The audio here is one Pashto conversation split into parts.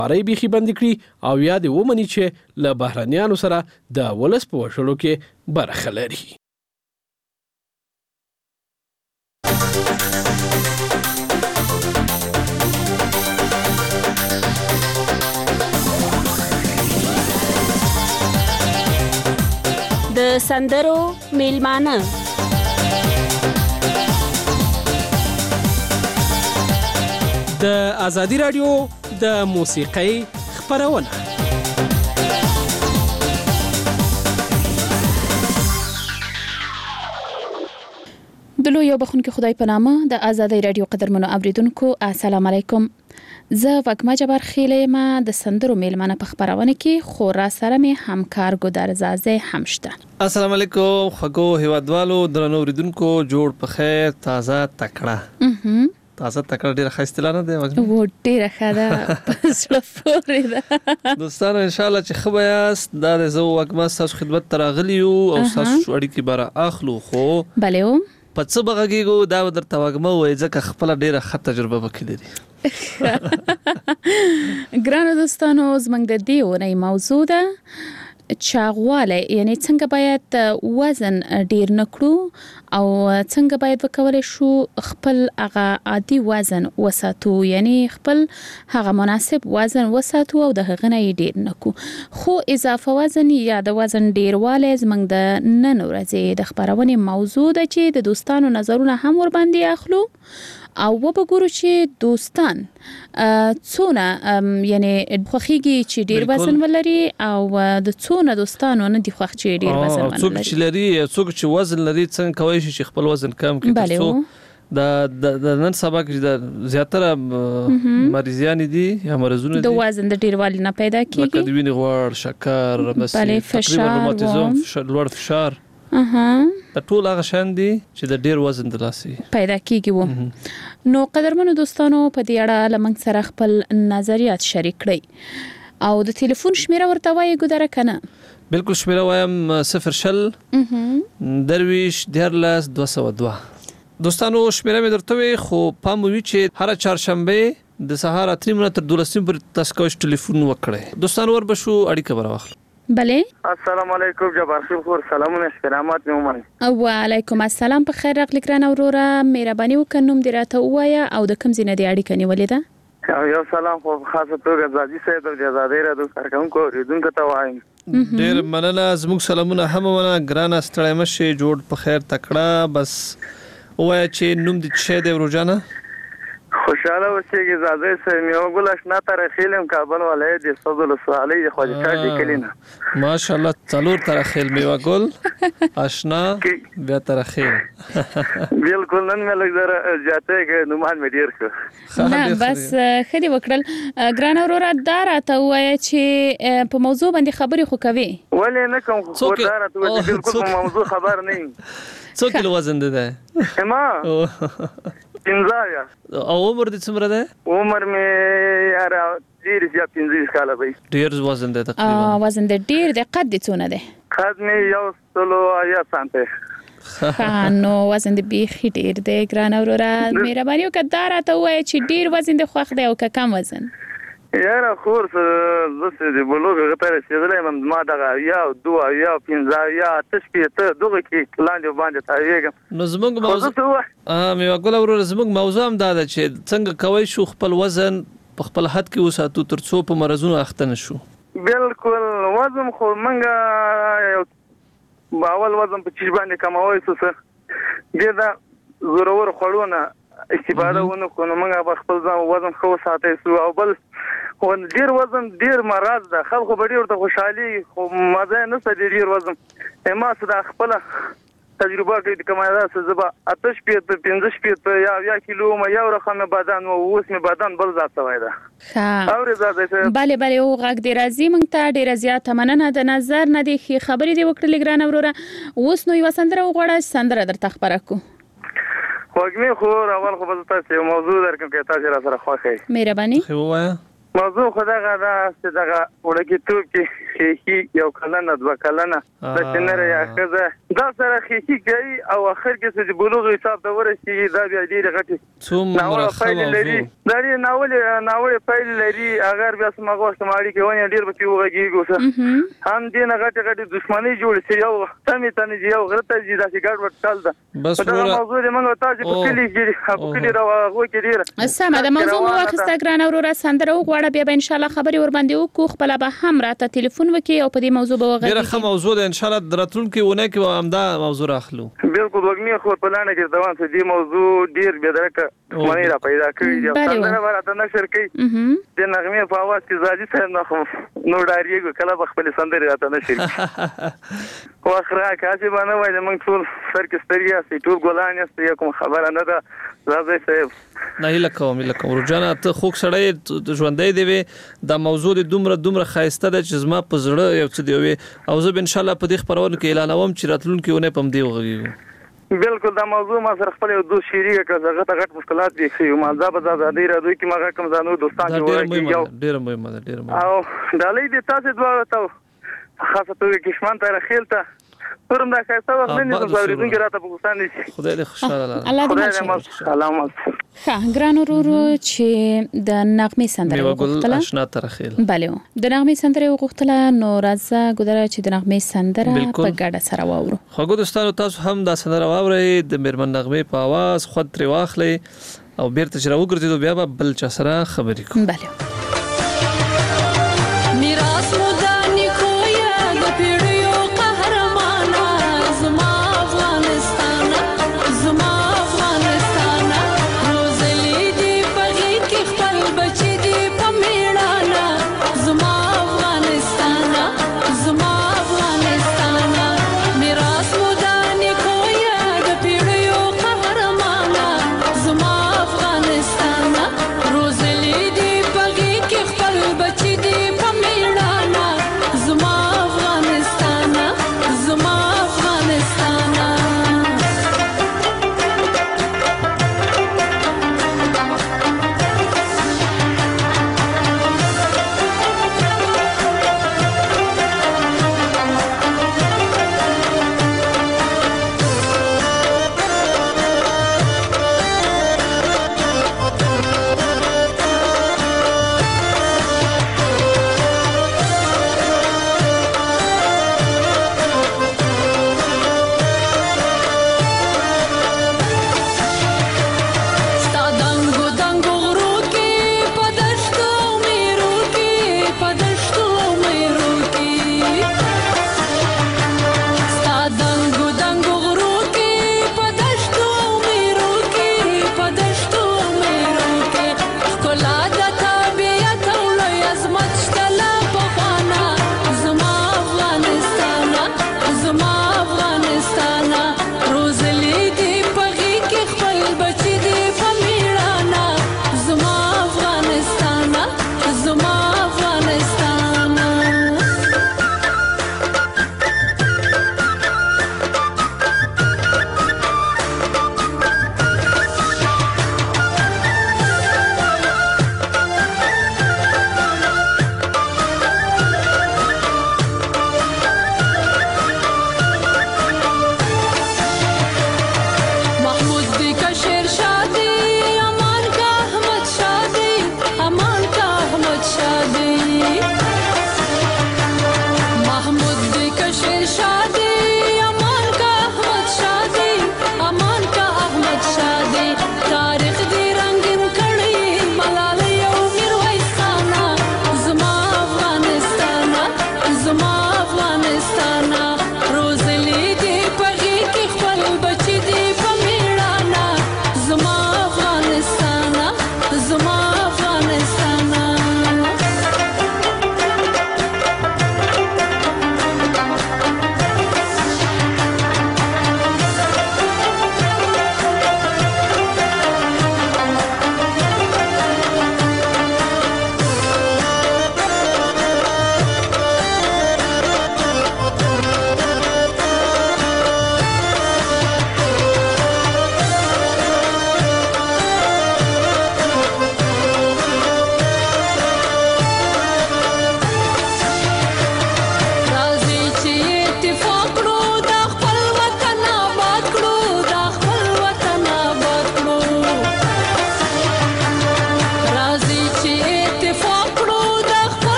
اری بیخي بند کړي او یا د ومني چې له بهرنیانو سره د ولس په وشلو کې برخه لري. د سندرو میلمانه د ازادي رادیو د موسیقۍ خپرونه. د لوی بخونکو خدای په نامه د ازادي رادیو قدرمنو اوریدونکو السلام علیکم. زه وګما جبر خیله ما د سندرو میلمانه په خبرونه کې خورا سره می همکار ګودر زازه همشته. السلام علیکم خګو هیوادوالو درنو اوریدونکو جوړ په خیر تازه تکړه. تازه تکړه ډیره خاصه نه ده و ډیره خاله پسله پورې ده. دوستانو ان شاء الله چې خو یاست دا زه وګما تاسو خدمت تراغلیو او تاسو اړیکې بار اخلو خو بله په څه بغږیګو دا درته وګما وای ځکه خپل ډیره ښه تجربه وکړي. ګرانو دوستانو زمنګ د دې ونې موضوع ده چاغواله یعنی څنګه باید وزن ډیر نکړو او څنګه باید وکولای شو خپل هغه عادي وزن وساتو یعنی خپل هغه مناسب وزن وساتو او د هغه نه ډیر نکو خو اضافه وزن یا د وزن ډیرواله زمنګ د نن ورځې د خبرونه موضوع ده چې د دوستانو نظرونه هم ور باندې اخلو او وبګورو چې دوستان څونه یعنی خوخيږي چې ډیر وزن ولري او د څونه دوستانو نه دی خوښ چې ډیر وزن ولري. څوک چې لري څوک چې وزن لري څنګه کوي چې خپل وزن کم کړي ترڅو د نن سبا کې د زیاتره مریضان دي یا مرزونه دي د وزن د ډیروالي نه پیدا کیږي لکه د وینې غوړ شکر تقریبا روماتیزم لوړ فشار د ټول هغه شان دي چې د ډیر وزن د لاسي پیدا کیږي وو. نو قدرمنو دوستانو په دې اړه لمنګ سره خپل نظریات شریک کړئ او د ټلیفون شمیره ورته وایي ګودره کنه. بالکل شمیره وایم 0 درویش 10202. دوستانو شمیره مې درته وي خو پام وی چې هر چهارشنبه د سهار 3 تر 12 پورې تاسو کوم ټلیفون وکړئ. دوستانو ور بشو اړیکه براوخل. بله السلام علیکم جبار خور سلامونه احترامات مې ومنئ. وعلیکم السلام په خیر راغلی ګرانه وروره مهرباني وکړم نوم دې راته ووایه او د کوم ځای نه دې اړیکه نیولې ده؟ یو سلام خو خاصه توګه زاجي صاحب د ازادي رادیو کارکونکو اوریدونکو ته وایم. ډیر مننه زموږ سلامونه هم ونه ګرانه ستړی مشه جوړ په خیر تکړه بس وای چې نوم دې شه دی ورجانه خوشاله اوسېږي زاده سه میو ګل آشنا تر خیلم کابل ولای دي صدل صالح خواجه چا دي کلینا ماشاءالله څلور تر خیل میو ګل آشنا بیا تر خیل بالکل نن مې لګره جاته کې نومان مې ډیر شو نه بس خدي وکړل ګران اورورا دار ته وای چې په موضوع باندې خبرې خو کوي ولې نه کوم خو دار ته بالکل په موضوع خبر نه څو کیلو وزن ده ما 15 او عمر دې څومره ده؟ عمر مې یار ډیر زیات 15 کاله وي. ډیر وزن ده تقریبا. وزن دې ډیر ده قد دې څونه ده؟ قد مې 1 سانته. نو وزن دې بیخي ډیر ده ګران اورورا مهرباني وکړه دا راته وایي چې ډیر وزن دې خوښ دی او که کم وزن؟ یاره خور زه د بلوغ غته رسیدلې ما دغه یا 2 یا 15 یا تشکیه ته دغه کې لاندې باندې تاویږم. نو زموږ موضوع مې وګول ورور زموږ موضوع هم دا ده چې څنګه کوي شو خپل وزن په خپل حد کې وساتو ترڅو په مرزونو اخته نشو. بالکل وزن خو منګه باول وزن په چیز باندې کموي څه دې دا ضرور خړونه استفاده ونه کوو موږ خپل ځان وزن خو ساتي سو او بل خو ډیر وزن ډیر مرض ده خلکو به ډیر ته خوشحالي خو مزه نه ستې ډیر وزن ما صدا خپل تجربه کې کومه ده زبا آتش په 15 یا کیلو ما یو رقم بدن او اوس می بدن بل ذات وای ده ها او زاده بله او غږ دی راځي مونږ ته ډیر زیات مننه د نظر نه دی خبرې دی وکړلې ګران وروره اوس نو یو سندره وغوړه سندره درته خبره کو خوږمه خو اول خو تاسو موضوع درکم کې تاسو را سره خوښه مهرباني خو وایا موضوع خدای دا چې دغه ورګیتوب کې خېخي یو کلنه دوه کلنه د شنره یا خزه دا سره خېخي کوي او اخر کې چې بلوغ حساب د ورسي دا بیا ډیره غټي څومره فایل لري دا ناول فایل لري اگر بیا سمغه سماري کې ونی ډیر به وګیږي څه هم دې نه غټي دښمنۍ جوړ شي یو سمې تنه یو غلطه دي دا چې ګډ وډ تل ده بس دا موضوع دې موږ تاسو په کلی کې راوغو کې ډیر سمه د موضوع مو واخسته ګران اورا سندره وغواړه بیا به ان شاء الله خبري ور باندې وکړو خپل به هم راته ټلیفون وکي او په دې موضوع به وغږیږي ډیره ښه موضوع ده ان شاء الله دراتلونکو ونه کې همدا موضوع راخلو بالکل وګنی خو په لانه کې دوان څه دې موضوع ډیر به درکه مونږ را پیدا کړی دی څنګه ورته نشر کوي د نغمه په आवाज کې زاجي سره نه خو نو ډاریږي کله خپل سندري راته نشر خو اخره کاسي باندې وای موږ ټول سر کې ستړیا سي ټول ګولان یې کوم خبره نه ده راځي صاحب نه لکه ورجانه ته خوک سړی ژوندۍ دی دا موضوع د دومره خایسته ده چې زما په زړه یو څه دی او زه ان شاء الله په دې خبرونه کې اعلانوم چې راتلونکي ونه پم دی وغږیږي بالکل دا موضوع ما سره خپل یو دوست شریک کړه هغه غټ مشکلات دي چې ما دا به زادي راځي چې ما کوم ځانو دوستان جوړ ډیر مهمه او دالې د تاسو دواړه ته خاصه توګه کشمان ته راخیل ته پرم دا خاصه وخت نه نو زاوریدونکو راته په ګوستان نشي خدای دې خوشاله الله دې سلامات ښه ګران ورو چې د نغمه سندره وغوښتله آشنا ترخیل بله د نغمه سندره وغوښتله نو راځه ګدره چې د نغمه سندره په ګډه سره واورو خو دوستانو تاسو هم دا سندره واورئ د میرمن نغمه په आवाज خود تر واخلئ او بیرته چې راوګرځیدو بیا به بل چا سره خبرې کوو بله میراث مودانی کویا د پیړیو قهرمانا زما افغانستان زما افغانستان روزلی دی پغی کی خپل بچی دی پمیړانا زما افغانستان زما افغانستان میراث مودانی کویا د پیړیو قهرمانا زما افغانستان روزلی دی پغی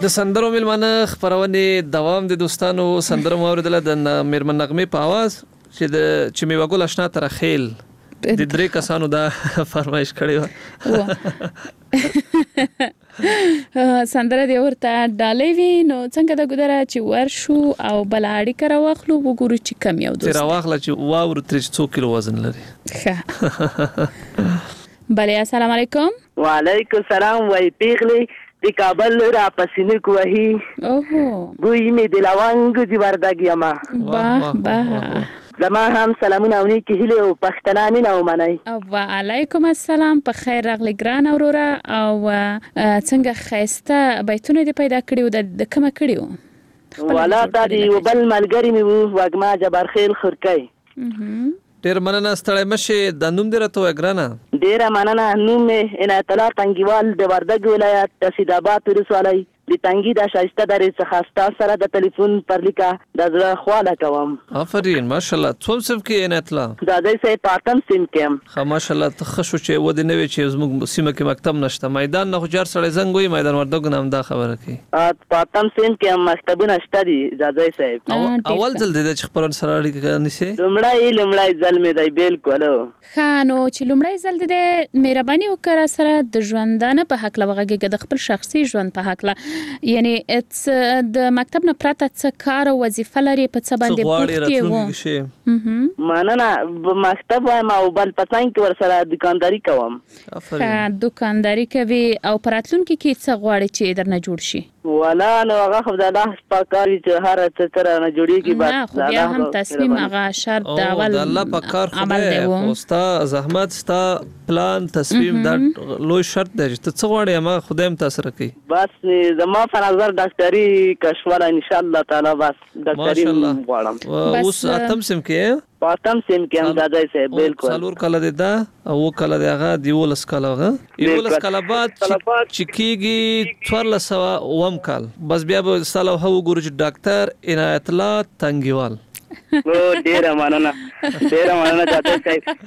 د سندرو ملمنه خبرونه دوام د دوستانو سندرو اوریدل د میرمن نغمه په आवाज چې میوه ګل آشنا تر خیل د درې کسانو دا فرمایش کړی و سندره دی ورته ډالې وی نو څنګه د ګدره چې ورشو او بلاړی کرا واخلو وګورو چې کم یو دوست تر واخله چې واور 300 کیلو وزن لري بله السلام علیکم وعلیکم السلام وای پیغلی د کابل را پسینه کوهی اوه بوی می د لونګ دی وردګ یما باه باه زما هم سلامونه اونې کې هله او پښتنانه نو منای او علیکم السلام په خیر راغلی ګران اورورا او څنګه خيسته بیتونه دی پیدا کړیو د کومه کړیو والا تا دی وبل ملګری می وو وګما جبر خیل خرکای ډیر مننه ستړی مشه د نوم دی راته ګرانه ډیر مننه نوم می ان اطلاع تنګیوال د وردګ ولایت تسید آباد ولسوالۍ د تنګي د شایسته درې څخه ستا سره د ټلیفون پر لیکه د زړه خواله کوم آفرین ماشاءالله څوم صف کې ان اطلاع دا دای سه پاتم سیم کېم خا ماشاءالله تخشو چې ود نه وی چې زموږ سیمه کې مکتب نشته میدان نه خجار سره زنګ وي میدان وردګ نام دا خبره کوي پاتم سیم کېم مکتب نشته دي دا دای سه اول ځل د خبرون سره اړیکه نشي لمړی ځل می دی بالکل خانو چې لمړی ځل د مهرباني وکړه سره د ژوندانه په حق لوغه د خپل شخصي ژوند په حق یعنی د مکتب نه پراته څه کار او وظیفه لري په څه باندې پوښتې وو مننه مکتب وایم او بل پتاین کې ور سره دکانداری کوم دکانداری کوي او پراتلونکو کې څه غواړي چې درنه جوړ شي ولا نو هغه خو د الله پاکاري چې هر څه تر نه جوړیږي بس خو بیا هم تصمیم هغه شرط د اول د الله پاکار خو او ستا زحمت ستا پلان تصمیم دا لوی شرط دی چې څه غواړي ما خدایم تاسو کوي بس زما په نظر ډاکټري کښواله ان شاء الله تعالی بس ډاکټري غواړم اوس اتم سم کې پاتم سیم کې هم دادای سه بالکل څلور کله دی دا او کله دی هغه دیولس کله هغه یولس کله بعد چې کیږي 1400 وم کال بس بیا به سلام هو ګورج ډاکټر عنایت الله تنګیوال او ډیر مننه تاسو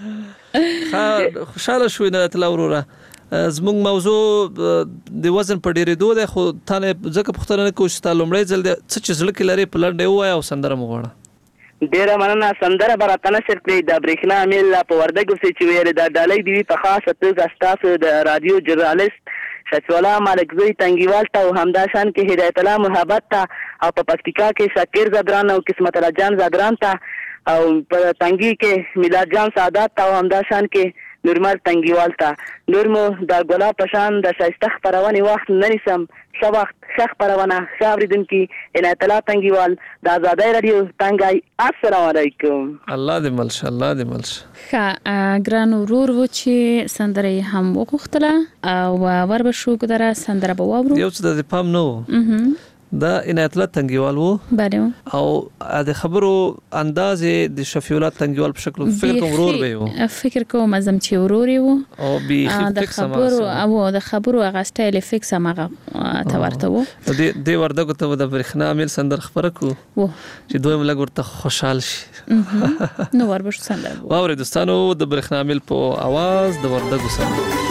صاحب خوشاله شو عنایت الله وروره زموږ موضوع د وزن په ډیرې دوه ده خو تانه ځکه پختنه کوشش ته لومړی ځل څه چې ځل کې لري پلان دی وای او سندره مغواړه ډیر مننه سندره براتنه شرط د برېښنا میل په وردګ چې ویل دا ډالۍ دی په خاصه توګه تاسو د رادیو جرنالیست شچولا مالکزوی تنګیوال ته همدا شان کې هدایت الله محبت ته او په پکتیکا کې شاکر زدران او قسمت الله جان زدران ته او په تنګي کې میلاد جان سعادت ته همدا شان کې نورمال تنګیوال ته نورمو د ګلا پشان د شایسته خبرونه وخت ننسم څو وخت شخ خبرونه خبردن کې عنایت الله تنګیوال د آزادای رادیو تنګای السلام علیکم الله دې ملش الله دې ملش ښه ګران ورور و چې سندره هم وغوښتله او وربشو ګدره سندره به واورو یو څه د پام نو دا عنایت الله تنګیوال وو بله او د خبرو انداز د شفیع الله تنګیوال په شکل فکر کوم ورور به وو فکر کوم ازم چې ورور وو او به خبرو او د خبرو هغه سټایل فکس هغه تورته وو د وردګو ته د برېښنا عامل سندر خبره کو چې دوی ملګر ورته خوشحال شي نو وربش سندر واوري دوستانو د برېښنا عامل په आवाज د وردګو سندر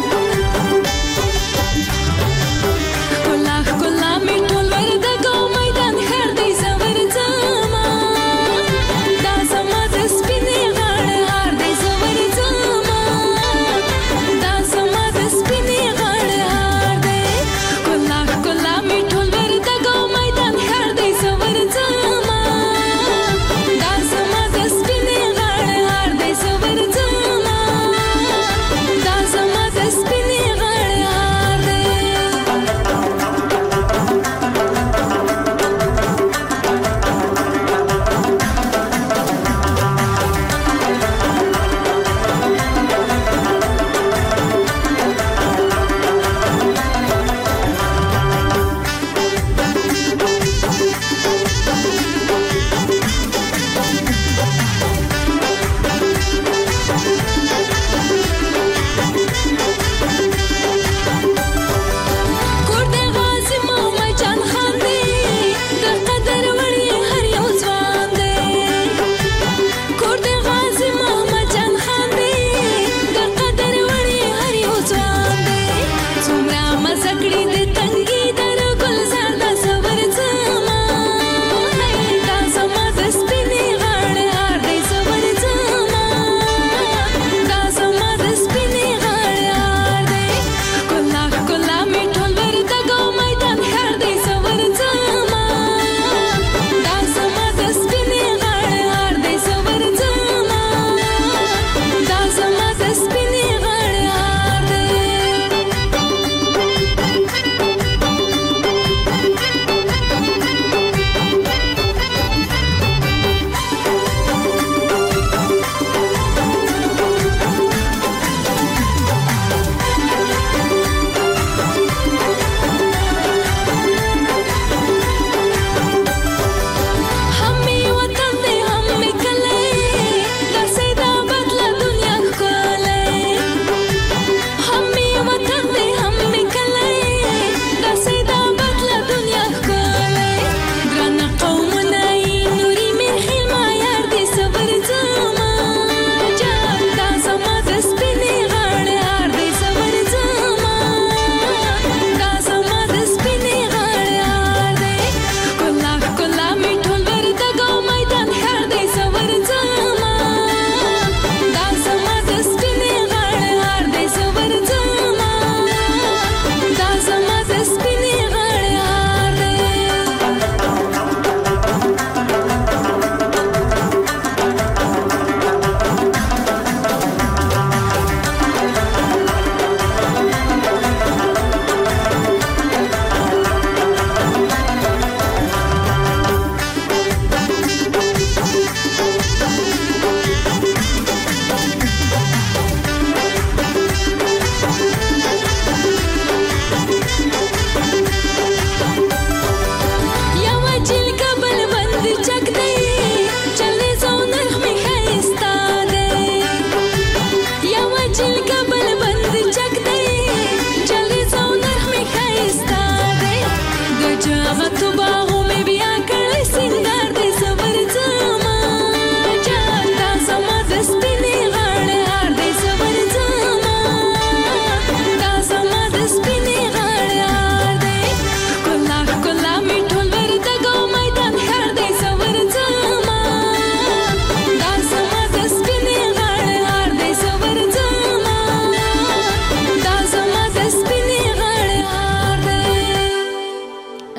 This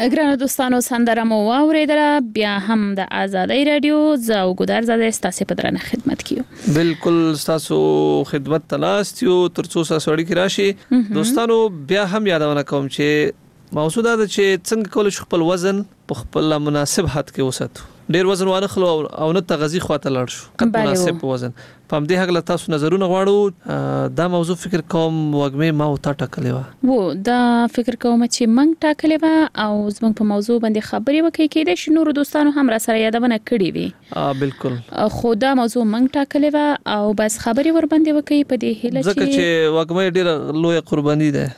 ګرانو دوستانو سندره مو واوریدله بیا هم د آزادۍ رادیو زه او ګودر زاده ستاسو په درنه خدمت کیو بالکل تاسو خدمت تلاست یو ترڅو تاسو اړیکې راشي دوستانو بیا هم یادونه کوم چې موضوع دا ده چې څنګه کول شو خپل وزن په خپل مناسب حد کې وساتو ډیر وزن وانه خلو او نه تغذی خواته لاړ شو قد مناسب وزن پم دې هغه تاسو نظرونه غواړو دا موضوع فکر کوم وګمه ما او تا ټاکلې و دا فکر کوم چې منګ ټاکلې و او زموږ په موضوع باندې خبرې وکړي کېدې چې نور دوستانو هم را سره یادونه کړې وي بالکل خو دا موضوع منګ ټاکلې و او بس خبرې ور باندې وکړي په دې هیله چې وګمه ډیر لوی قرباني ده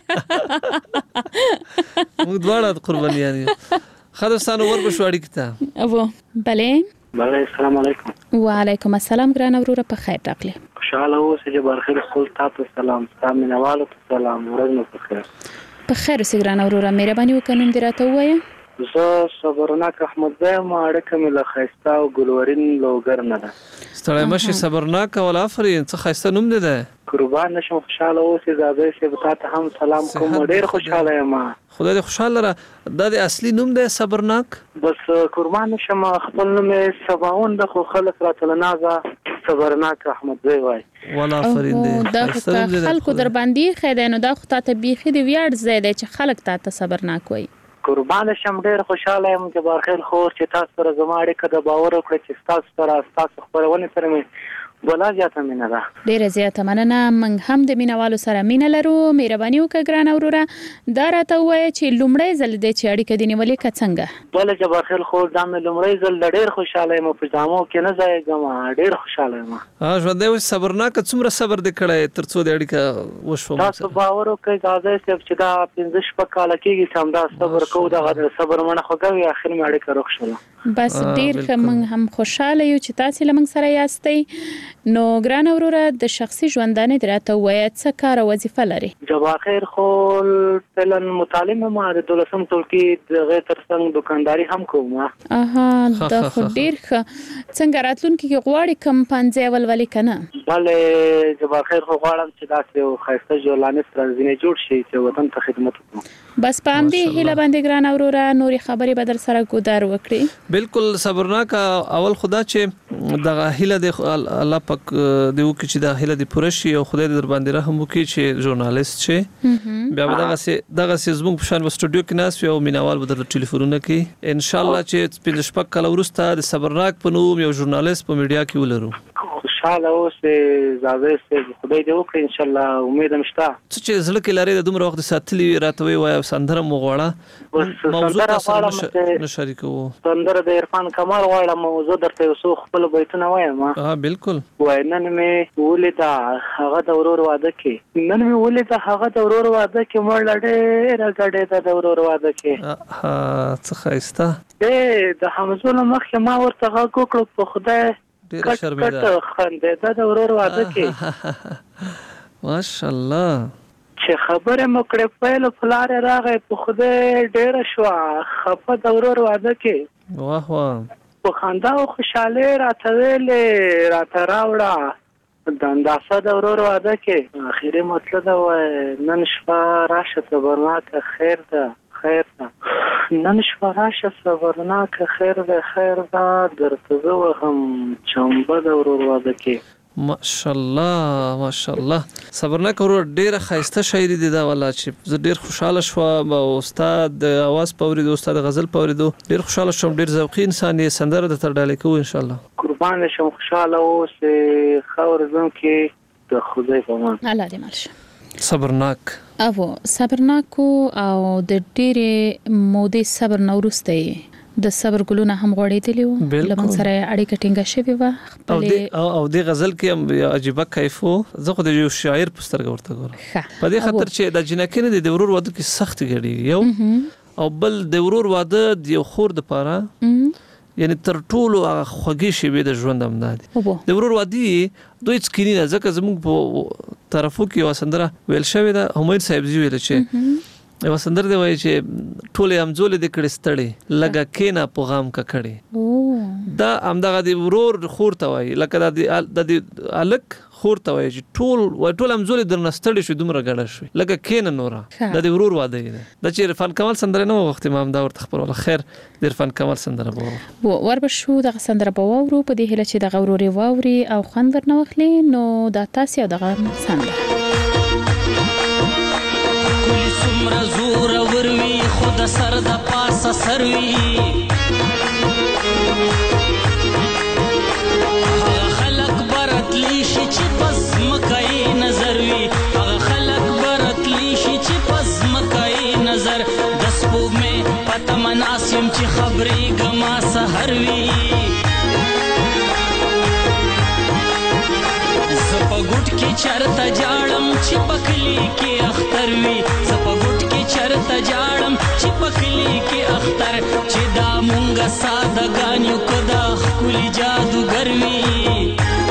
موږ دواړه قربانيان یو خداستانو ور بشوړی کته او بله السلام علیکم وعلیکم السلام ګران وروره په خیر راغلی خوشاله اوسئ جبار خیر خپل تاسو سلام تاسو مینوالو ته سلام ورځ مو په خیر په خیر اوسئ ګران وروره مهرباني وکړئ دې راته ووایه زه صبرناک احمد زایم اړیکه مې له خیستا او ګلورین لوګر نه ده ستړی مشي صبرناک او آفرین څه خیسته نوم ده قربان نشم خوشاله اوسئ زاده سي بتاته هم سلام کوم ډیر خوشاله یم خدای دې خوشاله را د اصلي نوم ده صبرناک بس قربان نشم خپل نوم سباون د خو خلک راتلنازه صبرناک احمد زای وای ولا فرین دې دا خلکو در باندې خیدانو دا خو ته بیخي دی ویاړ زیاده چې خلک ته صبرناک وای قربان شم ډیر خوشاله یم چې بارخیل خور چې تاسو پر زما اړیکه د باور وکړه چې تاسو سره تاسو خبرونه سره مې بولا زیاته مینه ده ډیره زیاته مننه من هم د مینوالو سره مینه لرو مهرباني وکړه ګران وروره دا راته وایي چې لومړی ځل دې چې اړیکه دې نیولې که څنګه بله جبارخیل خور دا مې لومړی ځل ډیر خوشاله یم په جامو کې نه ځایږم ډیر خوشاله یم ژوندی اوس صبرناک څومره صبر دې کړی تر څو دې اړیکه وشوه تاسو باور وکړئ زاده صاحب چې دا 15 شپږ کاله کېږي چې همدا صبر کوو دغه صبر منه خوږوي اخر مې اړیکه روغ شوله بس ډیر موږ هم خوشاله یو چې تاسو لمن سره یاستئ نو ګران وروره د شخصي ژوندانه دراته وایي څه کار وظیفه لري جواب خیر خو فعلا متعلم ما د دولسم ټولګي د غیر ترڅنګ دکانداري هم کوم اها دا خو ډیر څنګه راتلونکي کې غواړي کم پنځه ولولې کنه بله جواب خیر خو غواړم چې دا یو خاصه ژوندانه ترځینه جوړ شي چې وطن ته خدمت وکړو بس پام دې هله باندې ګران وروره نوري خبرې بدر سره ګودار وکړي بالکل صبرناک اول خدا چې دغه هله د الله پاک دیو کې چې د هله د پرشي او خدای در باندې رحم وکړي چې ژورنالیست شي بیا دغه زموږ په شان په سټوډیو کې ناس او مینوال به د ټلیفونونه کې ان شاء الله چې په شپږ کال وروسته د صبرناک په نوم یو ژورنالیست په میډیا کې ولرو خوشاله اوسئ زاده سي خدای دې وکړي ان شاء الله امید مشته چې زړه کې لري د دومره وخت ساتلی راتوي وای سندره مو غواړه موضوع تاسو نشریکو سندره د عرفان کمال غواړم موضوع درته وسو خپل بیتونه وایم بالکل وای نن مې ولیدا هغه د ورور واده کې نن مې ولیدا هغه د ورور واده کې مړ لړې راګړې د ورور واده کې څه خایسته د حمزونه مخه ما ورته غوږ کړو په خدای ډیر شرمېده خندې د ورور واده کې ماشاءالله چې خبره مو کړې په فلار راغې په خدای ډیر شو خپه د ورور واده کې واه واه په خندا او خوشاله راته ویلې راته راوړه د انداسه د ورور واده کې اخیری مطلب دا نن شپه راشه صبرناک خیر ده نن شپه راشه صبرناک خیر ده درته زه هم چمبه د ورور واده کې ماشاءالله صبرناک ورور ډیره خاصه شاعري دي دا والا چې زه ډیر خوشاله شوم او استاد د اواز پوریدو استاد غزل پوریدو ډیر خوشاله شوم ډیر ذوقي انسان یې سندره د تر ډالې کو ان شاء الله قربان شم خوشاله اوسې خور زم کې د خدای په امان الله دې مالشه صبرناک او صبرناک او د ډېرې مودې صبر نورسته د صبر ګلونه هم غوړېدلی وو لمن سره اړیکه ټینګه شوې وه او د غزل کې عجیبه کیف وو زه خو د یو شاعر په سترګه ورته ګورم په دې خاطر چې د جنکې د ورور واده کې سخت غړي یو او بل د ورور واده د یو خور د پاره یعنی تر ټولو خوږی شی به د ژوند امدادي د ورور وادي دوی څکینه ځکه زموږ په طرفو کې وسندره ویل شوی دا همایون صاحب زی ویل چې وسندر دی وای چې ټوله امزول د کړي ستړي لګه کینا په غام کا کړي دا امدغه دی ورور خور ته وای لکه د الک خور ته وایي چې ټول همزولې درنه ستړي شوې دومره ګډه شوې لکه کښېنه نوره دا د ورور واده دی دا چې عرفان کمال سندره نه وغوښتې ما همدا ورته خپروله خیر د عرفان کمال سندره به واورو وربشو دغه سندره به واورو په دې هیله چې دغه ورورې واوري او خوند ورنه واخلي نو دا تاسې او دغه سندره کلی څومره زورور وي خو د سر د پاسه سر وي هغه خلک به راتلی شي چې په ځمکه یې نظر وي هغه خلک به راتلی شي چې په ځمکه یې نظر د سپوږمۍ په تمه ناست یم چې خبرېږه ما سحر وي زه په ګوټ کې چرته جاړم چې په کلي کې اختر وي زه په ګوټ کې چرته جاړم چې په کلي کې اختر چې دا مونږه سادهګان یو که دا ښکلي جادوګر وي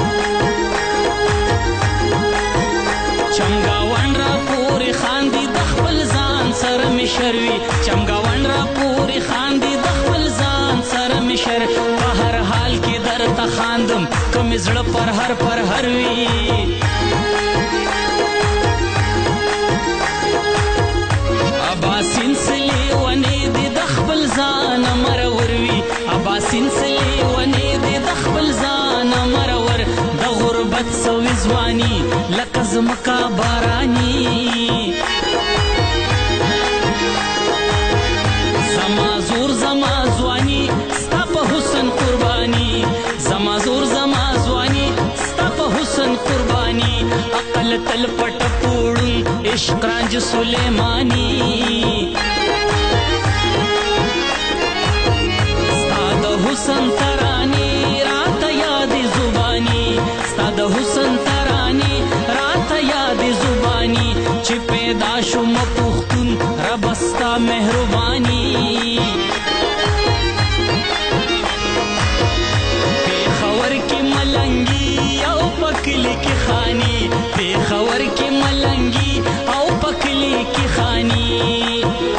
چمګاون را پورې خاندي د خپل ځان سره مشر وي چمګاون را پورې خاندي د خپل ځان سره مشر په هر حال کې درته خاندم که مې زړه پر هر وي اباسین سلی ونې دې د خپل ځان مرور وي اباسین سلی ونې دې د خپل ځان مرور د غربت سوي ځواني لکه ځمکه باراني زما زور زما ځواني ستا په حسن قرباني زما زور زما ځواني ستا په حسن قرباني عقل تل پټ پوړون عشق رانج سلیمانی ستا د حسن تراني راته یاد زبانی ستا د حسن تراني راته یاد زبانی چې پیدا شوم پښتون رب ستا مهرباني پېښور کې ملنګي او پکلی کې خاني پېښور کې ملنګي او پکلی کې خاني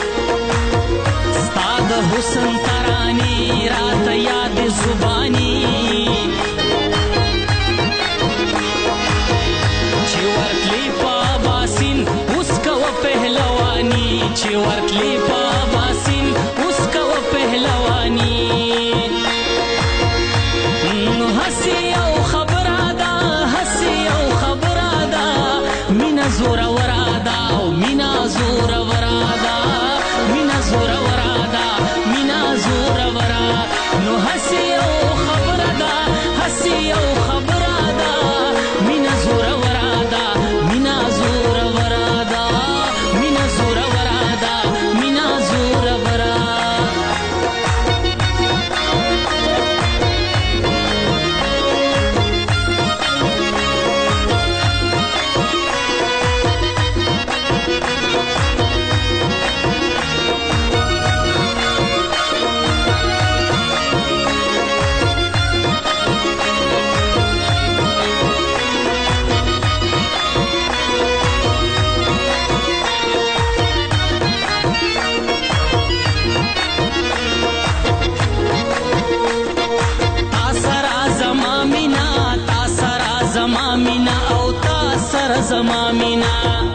ستا د حسن تراني راته یاد زبانی چې ورتلی په باسین اوس کوه پهلوانی چې ورتلی په باسین اوس کوه پهلوانی نو هسې یو خبره ده هسې یو خبره ده مینه زوروره ده او مینه زوروره ده مینه زوروره ده مینه زوروره نو هسې یو خبره ده هسې یو خبره ده مینه زوروره ده مینه زوروره ده مینه زوروره ده مینه زوروره زما مینا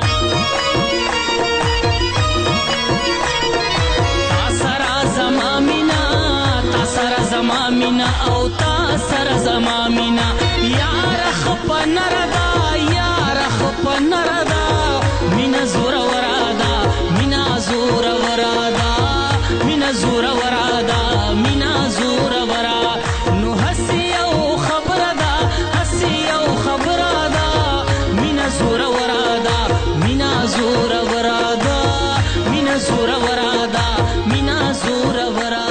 تا سره زما مینا تا سره زما مینا او تا سره زما مینا یار خپ نردا یار خپ نردا مینا زور ورادا مینا زور ورادا مینا زور ورادا مینا زور ورا نو هسي او خبر دا هسي او خبر دا مینا زور ورادا مینا زور ورادا مینا زور ورادا مینا زور ورا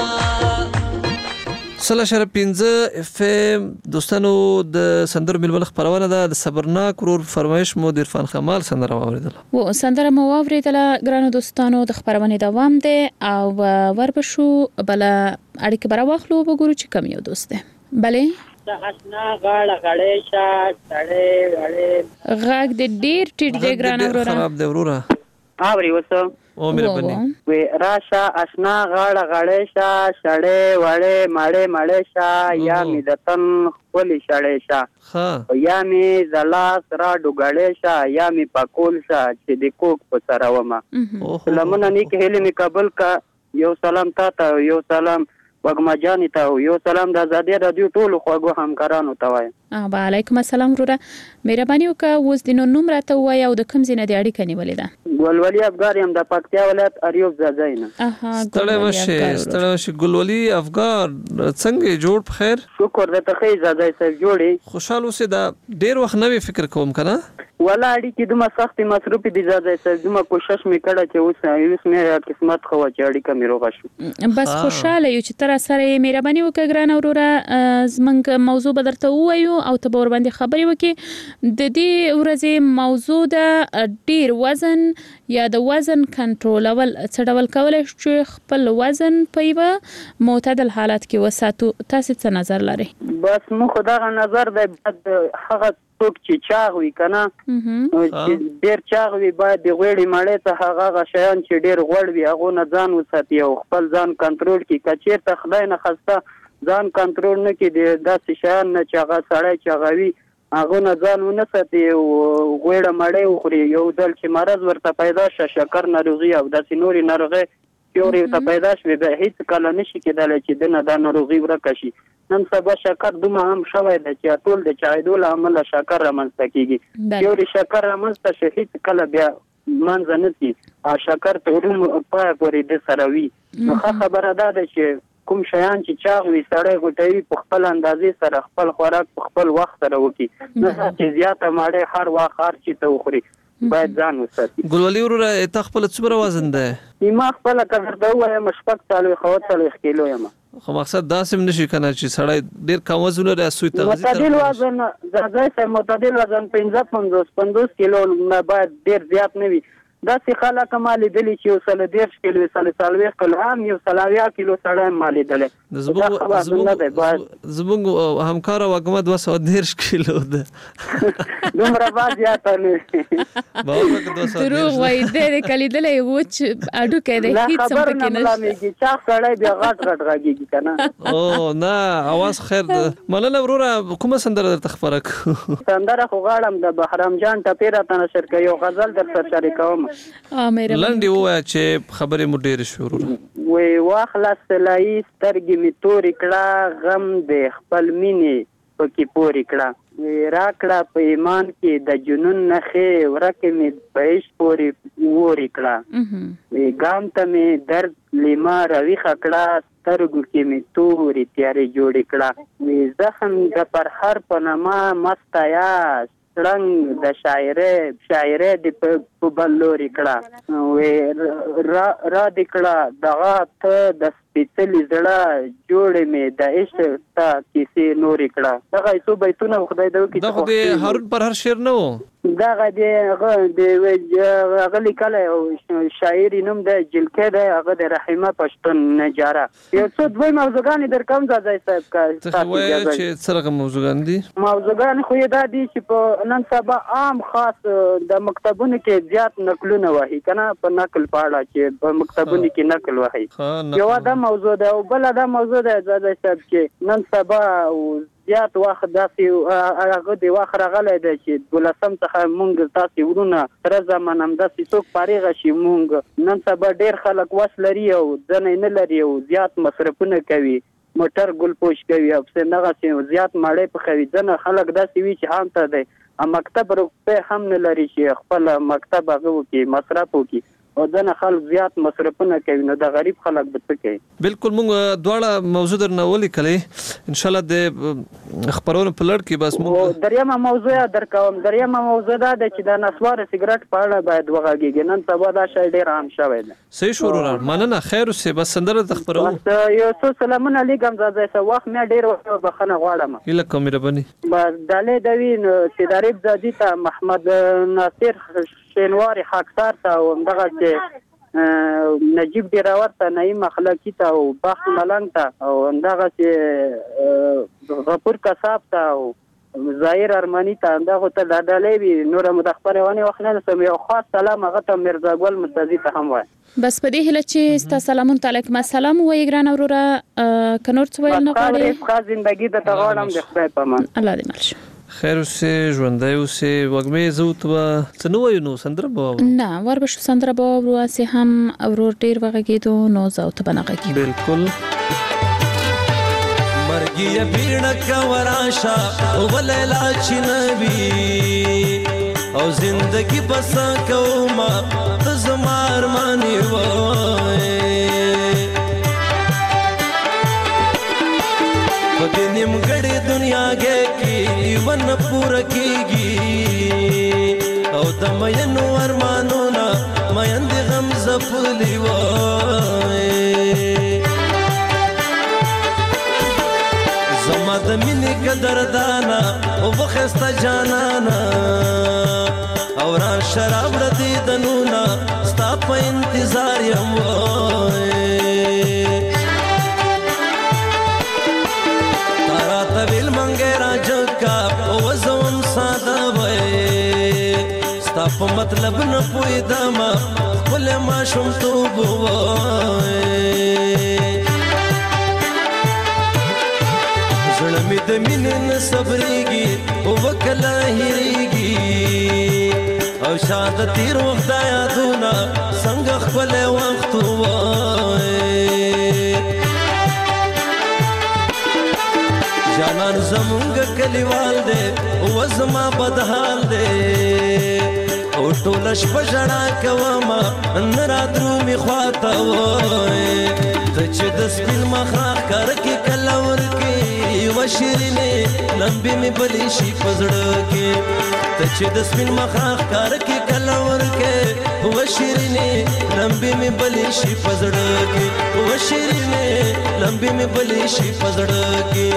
سلا شر 15 اف ام دوستانو د سندر ململ خبرونه ده د صبرناک ورور فرمایش مو د عرفان کمال سندره واوریدل و سندره مو واوریدل ګرانو دوستانو د خبرونه دوام ده او وربشو بل اړیکه برا واخلو وګورو چې کم یو دوست ده بلې حسنا غاړه غړې شات تړې وړې غاګ د ډیر ټیټ دی ګرانو ورور خراب دی وروره اوري وسو او مهرباني وی راشه آشنا غاړه غړې شه شړې وړې مړې شه یا می دتن خولي شړې شه یا می زلاس را ډوګړې شه یا می پکول شه چې د کوک په سره ومه لمن نیک هلي می قبول کا یو سلام تا یو سلام وګما جان ته یو سلام د آزادي رادیو ټول خوږو همکارانو ته وایم. وعلیکم السلام وروره. مهرباني وکړه اوس د نوم راته ووایه او د کوم ځای نه د اړیکه نیولې ده؟ ګلولي افغان یم د پکتیا ولایت اریوب ځای نه. ستړی مشه ګلولي افغان څنګه جوړ په خیر؟ شکر دې ته خیر ځای صاحب جوړي. خوشاله اوسې دا ډیر وخت نه فکر کوم کنه ولا اړیکې دومره سختې مصروفې دي ځای صاحب دومره کوشش مې کړه چې اوس مې قسمت خو چې اړیکه مې روغه شو. بس خوشاله یو چې تر سره مهرباني وکړه ګران وروره زمنګ موضوع به درته ووایو او ته به ور باندې خبرې وکړې. د دې ورځې موضوع د ډیر وزن یا د وزن کنټرولول څه ډول کولای شو خپل وزن په یو معتدل حالت کې وساتو. تاسو څه نظر لرئ؟ بس مو خدای نظر دی هغه څوک چې چاغ وي کنه ډیر چاغ وي باید د غوړې مړې ته هغه شیان چې ډیر غوړ وي هغه نه ځان وساتي او خپل ځان کنټرول کړي. کچیر ته خدای نه خسته ځان کنټرول نه کړي داسې شیان نه چې هغه سړی چاغوي هغه نه ځان ونه ساتي او غوړه مړې وخوري یو ځل چې مرض ورته پیدا شي شکر ناروغي او داسې نورې ناروغي یوري ته پیدا شي به هیڅ کله نشي کېدلی چې دنه دا ناروغي ورکه شي. نن سبا شکر دومره هم شوی دی چې ټول د چایدو له امله شکر رامنځته کېږي. یوري شکر رامنځته شي هیڅ کله بیا منځ نه ځي او شکر ته روم پای پورې د سره وي. نو خبره ده چې کوم شیان چې چاغ وي سړی غوټوي په خپل اندازې سره خپل خوراک په خپل وخت سره وکړي نه چې زیاته ماړې هر وخت هر چې ته وخوري باید ځان وساتي. ګلولي وروره ته خپل څومره وزن ده؟ ما خپل کړه دا وایم شپږ 40 کیلو یم. خو مقصد دا سم نشي کنه چې سړی ډیر کم وزن لري اسوي تغذیه معتدل وزن زړه معتدل وزن 50 کیلو نه باید ډیر زیات نه وي. دا سي خلک مالي دلی چې وسله 10 کیلو وسله 40 کیلو هم یو 30 کیلو سړی مالي دلی. زموږ همکار وګمه 210 کیلو ده. دومره بازیاته نه دروغ وای دې کلی دلی وچ اډو کې ده هیڅ څه پکې نه لاميږي چا سړی بیا غټ غاږیږي کنه. او نه اواز خیر ده. مننه وروره کومه سندره درته خبره سندره خو غاړم د بهرام جان ټپیرا ته نشر کوي یو غزل درته شریکوم. لنډي وای چې خبرې مو ډېر شروع وي واخلاص لای سترګې می تورې کړه غم د خپل مینې پکې پورې کړه راکړه په ایمان کې د جنون نخې ورکه می پېښ پورې وورې کړه ګام ته می درد لیما روي خکړه سترګو کې می تورې تیارې جوړې کړه زخم د پر هر پنما مستیا رنگ د شاعره د په بلوري کړه را د کړه دغه ته د سپېڅلي زړه جوړې مې د عشق تا کیسې نورې کړه. دغه څو بیتونه خدای دې وکړي. دغه د هارون پر هر شعر نه و دغه د لیکلی شاعر نوم د جلکې دی هغه د رحیمه پښتون نجاره. یو څو دوی موضوعګانې در کوم ځای صاحب کا ته وایې چې څه رقم موضوعګان دي؟ موضوعګان خو یې دا دي چې په نن سبا عام خاص د مکتبونو کې زیات نقلونه وایي کنه په نقل پاړه چې په مکتبونو کې نقل وایي. یو دا موضوع ده او بل دا موضوع ده ځای صاحب چې نن سبا زیات وخت داسې هغه د وخت راغلی دی چې 12 څخه مونږ تاسې ورونه تر زمان هم داسې څوک فارغه شي مونږ نن سبا ډېر خلک وس لري او ځنې نه لري او زیات مصرفونه کوي موټر ګل پوش کوي او څنګه زیات ماړې پخوي ځنه خلک داسې وي چې هم ته دی مکتب روپې هم نه لري چې خپل مکتب هغه وکړي مصرف وکړي او ځنه خلک زیات مصرفونه کوي نو د غریب خلک به څه کوي. بالکل موږ دواړه موضوع درنه ولیکلې ان شاء الله د خبرونو په لړ کې بس موږ دریمه موضوع درکوم. دریمه موضوع دا ده چې د نسوار سیګریټ په اړه باید وغږیږي. نن سبا دا شی ډېر عام شوی دی. صحیح شروع مننه خیر اوسې بس سندره د خبرو یو څو سلامونه لیکم ځای څه وخت مې ډېر بخښنه غواړم. اله کوم مهرباني بس دالې دوی سیداریب زادی ته محمد ناصر شینواری خاکسار ته او دغه چې نجیب ډیراور ته نعیم اخلاقی ته او بخت ملنګ ته او دغه چې غفور کساب ته او ظاهر ارمانی ته دا خو ته د ډالۍ وي نور متخبرونه وخنه سم یو خاص سلام هغه ته مرزا ګل مرتضی ته هم وای بس په دې هله چې ستا سلامون علیکم السلام وای ګران اوروره کنور څه ویل نه غواړي ښه ژوندۍ د تغوړم د خدای په امان الله دې مل شي خیر اوسې ژوندۍ اوسې وګمې زه ته څه نو وایو نو سندره به نه وربشو سندره به ورسې هم ورور ډیر وغږیدو نو زه ته بنغږی بالکل مرګي بیړه کا وراشا وللا چنبي او زندگی بسا کوما تزمار مانی وای پدې نیمګړې دنیا کې ون پور کېږي او د مینو ارمانونه مین د غم زپلی وای زما د مینې قدردانا او وخسته جانانا او را شراب ردی دنونا ستا په انتظار یم وای تارا طویل منګه را جکا او زوم ساده وای ستا په مطلب نه پوهیدم خپل ماشومتوب وای زړه مې د مینې نه صبرېږي او وکله هېرېږي او شاید تیر وخت دا یادونه څنګه خپل وخت وای جانان زمونږ کلیوال دی او زما بدحال دی او ټوله شپه ژړا کومه نه رادرومي خواته وای ته چې د سپین مخاخ کار کې کله ورکې وشیرینې لمبې مې بلې شي په زړه کې ته چې د سپین مخاخ کار کې کله ورکې وشیرینې لمبې مې بلې شي په زړه کې وشیرینې لمبې مې بلې شي په زړه کې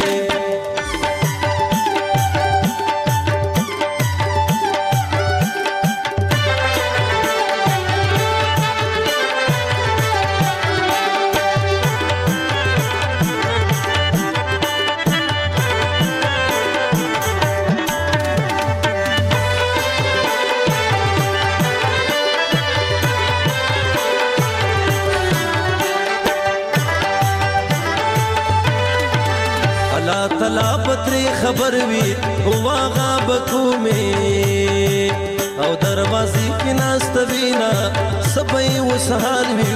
تلا پتری خبر وی واغا بکومه او دروازې کې ناست وینا سبې وسحال وی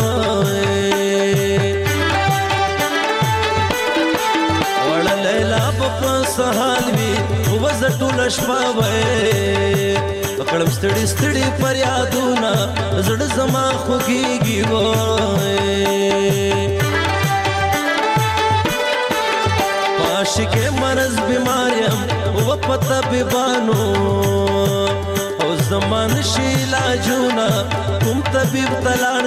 وای وړ لیلا په سحال وی وزټول شپه وای پکړم ستړي ستړي پر یادونه زړه زما خوږيږي وای عاشق مرض بیماریم و پتا بیبانو او زمان شی علاجونا کوم طبیب تلان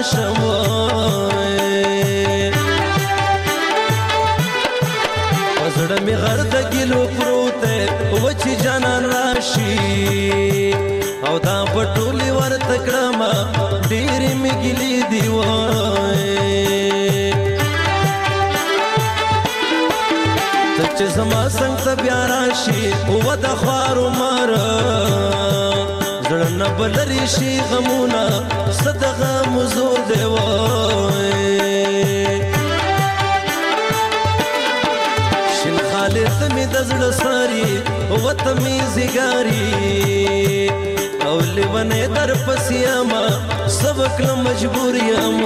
شموئے وزړه می غرد ګلو پروته و چې جانان راشي او دا پټولي ورته کړم ډېر می ګلی دی وای چې زما څنګه بیا راشي او د خوارو مار زړه نه بلري شي غمونه صدقه مزور دی وای شین خالد می د زړه ساري او ته می زیګاري او لیونه در پسیاما سبق له مجبوریم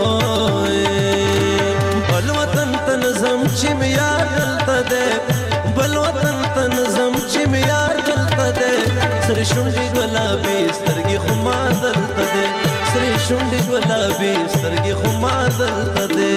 بل وطن تنظم چې می یاد دلته ده بل وطن تنظم چې می یار دلته ده سر شونډې ګلابي سترګې خو ما دلته ده سر شونډې ګلابي سترګې خو ما دلته ده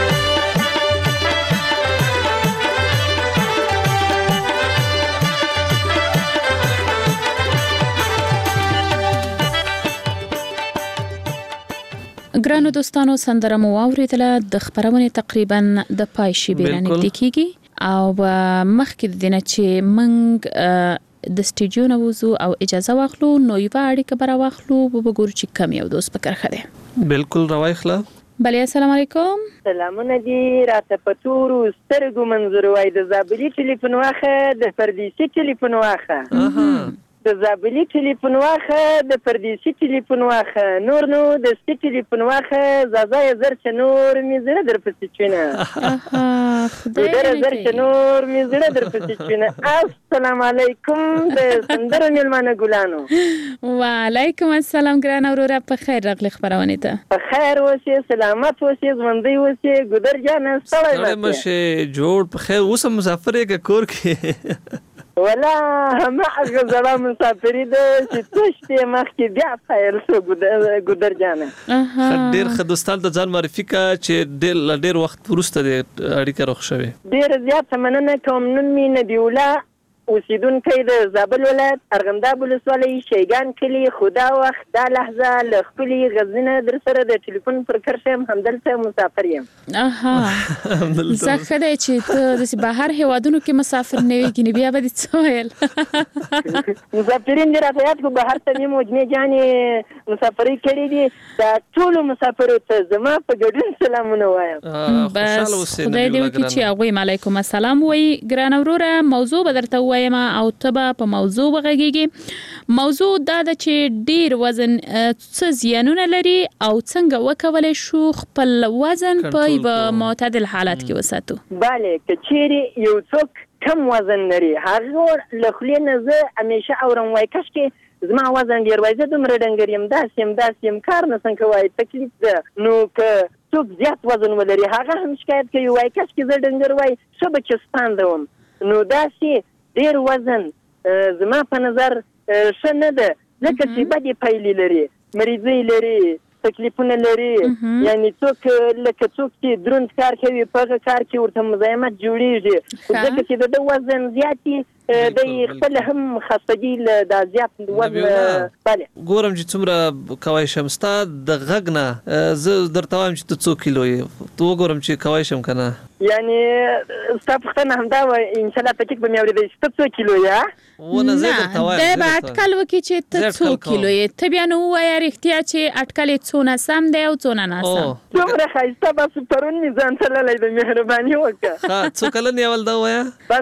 ګرانو دوستانو سندره مو واوریدله د خبرونه تقریبا د پای شي بیرانه د کیږي او مخکې د دینه چې منګ د سټوډیو نه وځو او اجازه واخلو نو یو اړیکه برا واخلو وګورو چې کم یو دوست پکر خره بالکل راوي خلا بله السلام علیکم. سلامونه دي راته په تورو سترګو منظور وای د زابلي ټلیفون واخه د پردیسي ټلیفون واخه د زابلي ټلیفون واخه د پردیسي ټلیفون واخه نور نو د سټي ټلیفون واخه زازای زر چې نور می زړه در پسې چونه خدای زر چې نور می زړه در پسې چونه. السلام علیکم د سندره میلمانه ګلانو. وعلیکم السلام ګران اوروره په خیر راغلی خبرونه ته. په خیر اوسې سلامت اوسې ژوندۍ اوسې ګودر جان ستړی مشه جوړ په خیر اوس مسافر یې کور کې ولا ما غزړه مسافری ده چې تشته مخ کې بیا فایل شو ګودر جانه. ډیر خدوستان ته ځان معرفي کا چې ډیر وخت ورسته د اړیکه روښ شوی. ډیر زیات مننه کوم. نن می نبی الله اوسیدونکی د زابل ولایت ارغنداب ولسوالۍ شیګان کلی خدا وخت دا لحظه له خپلې غزنه در سره د ټلیفون پر کرشم همدلته مسافر یم. زه ښه دی چې ته داسې بهر هیوادونو کې مسافر نه وي ګینې بیا به دې څه ویل. مسافرین دې راته یاد کړو بهر ته مې مجمې جانې مسافرۍ کړې دي. دا ټولو مسافرو ته زما په ګډون سلامونه وایم. بس خدای دې وکړي چې هغوی هم علیکم السلام وایي. ګرانه وروره موضوع به درته ووایم او ته به په موضوع وغږیږي. موضوع دا ده چې ډیر وزن څه زیانونه لري او څنګه وکولای شو خپل وزن په یو معتدل حالت کې وساتو. bale که چیرې یو څوک کم وزن لري هغه له خولې نه زه همیشه اورم وای کاش کې زما وزن ډیر وای زه دومره ډنګر یم داسې یم کار نه څنګه وای تکلیف ده. نو که څوک زیات وزن ولري هغه هم شکایت کوي وای کاش کې زه ډنګر وای ښه به چستان وم. نو داسې ډیر وزن زما په نظر ښه نه ده ځکه چې بدې پایلې لري مریضۍ لري تکلیفونه لري. یعنی څوک لکه څوک چې دروند کار کوي په هغه کار کې ورته مزاحمت جوړیږي ځکه چې د وزن زیاتې د خپل هم خستګي د زیات وزن. بله ګورم چې څومره کوای شم ستا د غږ نه زه درته وایم چې ته څو کیلو یې تو وګورم چې کوای شم کنه. یعنی ستا پوښتنه همدا وه ان شاء الله پکې به مې اورېدی چې ته څو کیلو یې. نه دی به اټکل وکړي چې ته څو کیلو یې. ته بیا نو ووایه رښتیا چې اټکل یې څونه سم دی او څونه ناسم. څومره ښایسته بس پرون مې ځان تللی د مهرباني وکړه. څو کلن یې اول دا ووایه.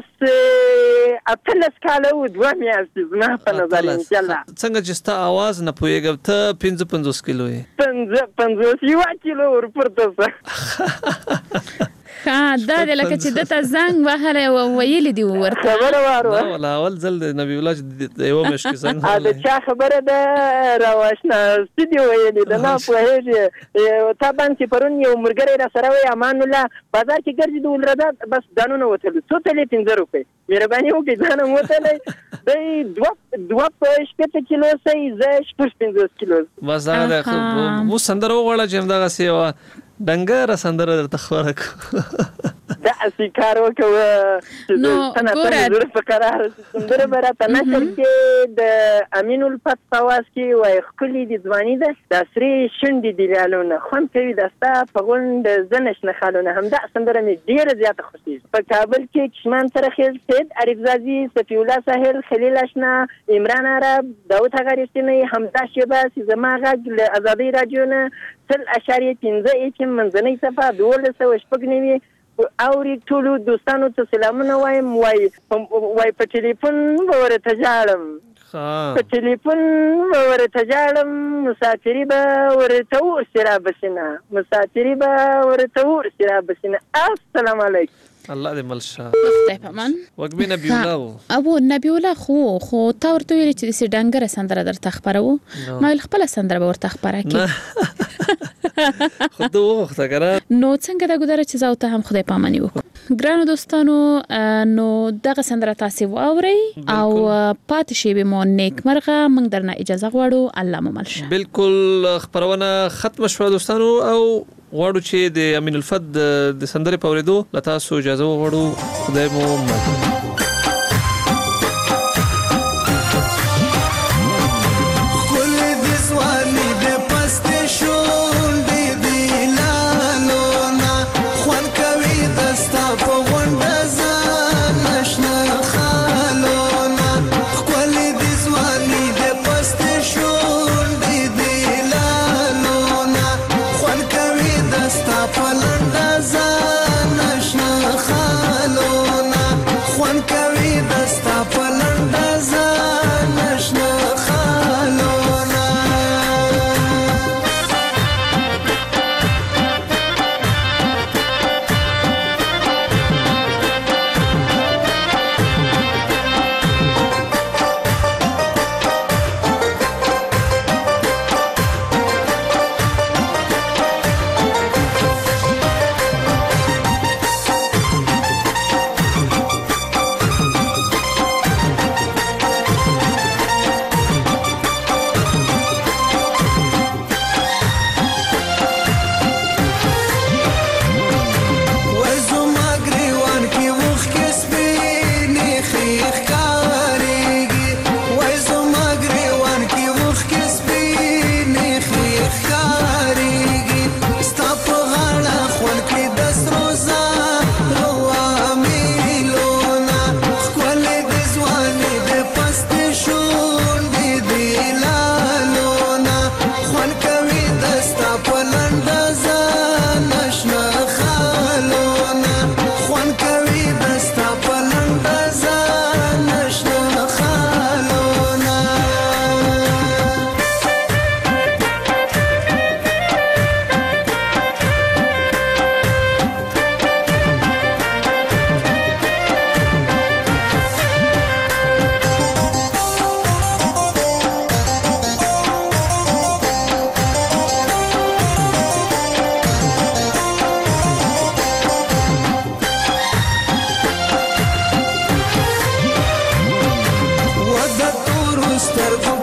بس 18 کاله و 2 میاشتې زما په نظر انشاءالله. څنګه چې ستا اواز نه پوهېږم ته 55 کیلو یې. 50 یوه کیلو ورپورته څه. دا د لکه چې دته زنګ وهلی او ویلي دي ورته خبره واره ولا اول ځل د نبی الله چې یو مشک زنګ دا چا خبره ده راوښنه ستدي ویلي ده نه پوهېږي. تا باندې پرون یو مرګری را سره وی امان الله بازار کې ګرځي د ولرده بس دانونه وتلو څو تلې 15 روپۍ مهرباني وکړئ ځان وتلی دی 2 کیلو سي زه 15 کیلو بس دا مو سندره وغواړه چې همدغه سی ډنګره سندره درته خوره کړو. داسې کار وکړه نو ګوره په قرار سندره به راته نشر کې د امین الفت په اواز کې وایي ښکلې د ځواني ده دا سرې شونډې دي لالونه خوند کوي دا ستا په غونډ زه نشنه خالونه. همدا سندره مې ډېره زیاته خوښېږي. په کابل کې کشمان سرخیز سید عریفزادي صفي الله ساحل خلیل اشنا عمران عرب داود هغه رښتینی همدا شیبه چې زما غږ له ازادۍ راډیو نه 0.5 منځنۍ صفحه 1296 اوري ټولو دوستانو ته سلامونه وایم. وای په ټلیفون به ورته ژاړم په ټلیفون به ورته ژاړم مسافري به ورته ورسې رابسینه مسافري به ورته ورسې رابسینه. السلام علیکم. الله دې ملشه خدای پامان وګمې نبی الله ابو نبی الله خو تا ورته ویل چې دې ډنګره سندره درته خبرو ما خپل سندره به ورته خبره کې خو ته وخته کنه. نو څنګه دا ګذاره چې زاوته هم خدای پاماني وکړو. ګرانو دوستانو نو دغه سندره تاسو واوري او پات شي به مو نیک مرغه موږ درنه اجازه غواړو. الله مو ملشه. بالکل خبرونه ختم شوه دوستانو او غواړو چې د امین الفت د سندرې په اوریدو له تاسو اجازه وغواړو. خدای مو مل سترګو